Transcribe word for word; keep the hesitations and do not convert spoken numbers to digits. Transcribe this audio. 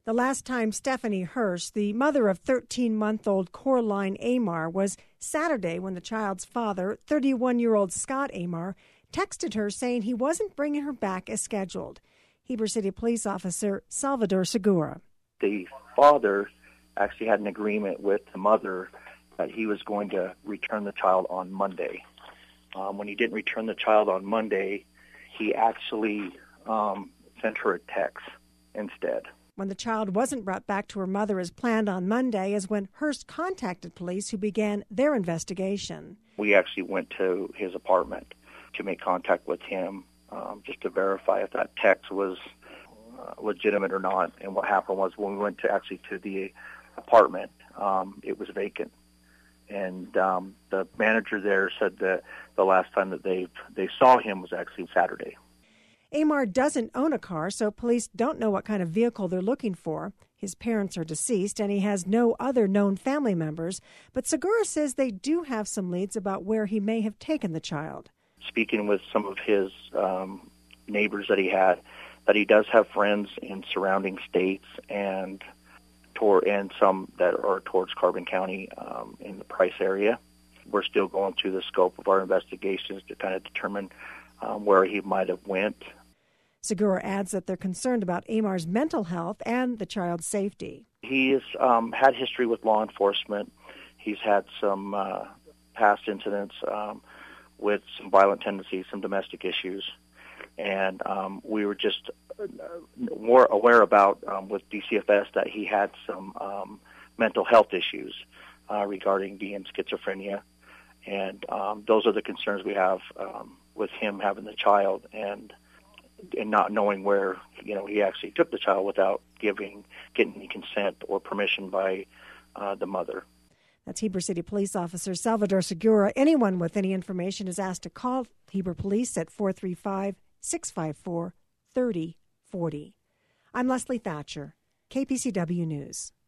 The last time Stephanie Hurst, the mother of thirteen-month-old Coraline Amar, was Saturday when the child's father, thirty-one-year-old Scott Amar, texted her saying he wasn't bringing her back as scheduled. Heber City Police Officer Salvador Segura. The father actually had an agreement with the mother that he was going to return the child on Monday. Um, when he didn't return the child on Monday, he actually um, sent her a text instead. When the child wasn't brought back to her mother as planned on Monday is when Hurst contacted police, who began their investigation. We actually went to his apartment to make contact with him um, just to verify if that text was uh, legitimate or not. And what happened was when we went to actually to the apartment, um, it was vacant. And um, the manager there said that the last time that they they saw him was actually Saturday. Amar doesn't own a car, so police don't know what kind of vehicle they're looking for. His parents are deceased, and he has no other known family members. But Segura says they do have some leads about where he may have taken the child. Speaking with some of his um, neighbors that he had, that he does have friends in surrounding states and tor- and some that are towards Carbon County um, in the Price area. We're still going through the scope of our investigations to kind of determine um, where he might have went. Segura adds that they're concerned about Amar's mental health and the child's safety. He has um, had history with law enforcement. He's had some uh, past incidents um, with some violent tendencies, some domestic issues. And um, we were just more aware about um, with D C F S that he had some um, mental health issues uh, regarding being schizophrenia. And um, those are the concerns we have um, with him having the child and and not knowing where, you know, he actually took the child without giving, getting any consent or permission by uh, the mother. That's Heber City Police Officer Salvador Segura. Anyone with any information is asked to call Heber Police at four three five, six five four, three oh four oh. I'm Leslie Thatcher, K P C W News.